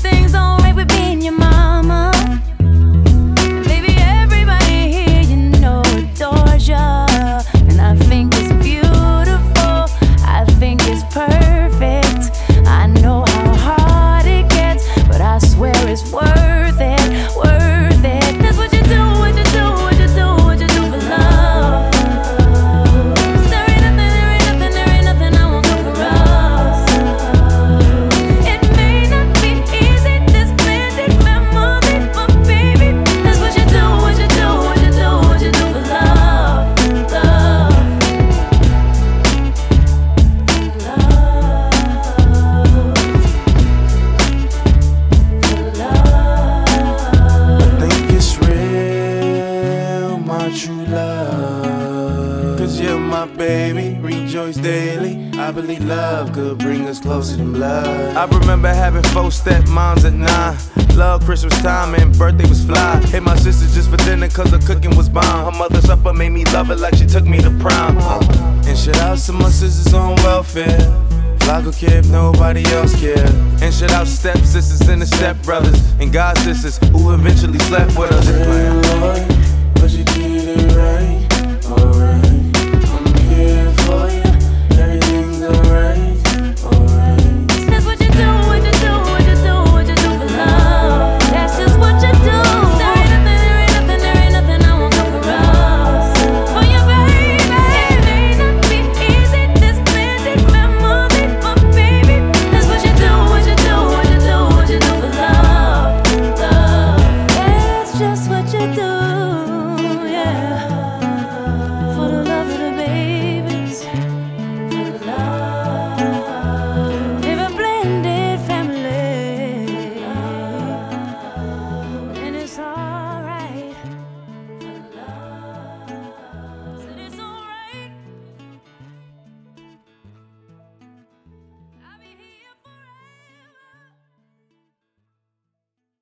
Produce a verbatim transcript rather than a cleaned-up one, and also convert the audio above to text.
everything's alright with being your mama. Baby, everybody here you know adores ya, and I think it's beautiful, I think it's perfect. I know how hard it gets, but I swear it's worth it, worth it. That's what you do, what you do, what you do, what you do for love. There ain't nothing, there ain't nothing, there ain't nothing I won't do for us. It may not be easy, this splendid memory, but baby, that's what you do, what you do, what you do, what you do for love, love, I think it's real, my true love. Cause you're my baby, rejoice daily. I believe love could bring us closer than blood. I remember having four stepmoms at nine. Love Christmas time and birthday was fly. Hit my sister just for dinner cause her cooking was bomb. Her mother's supper made me love it like she took me to prom. And shout out to my sisters on welfare. I could care if nobody else cared. And shout out step sisters and the step brothers and god sisters who eventually slept with us.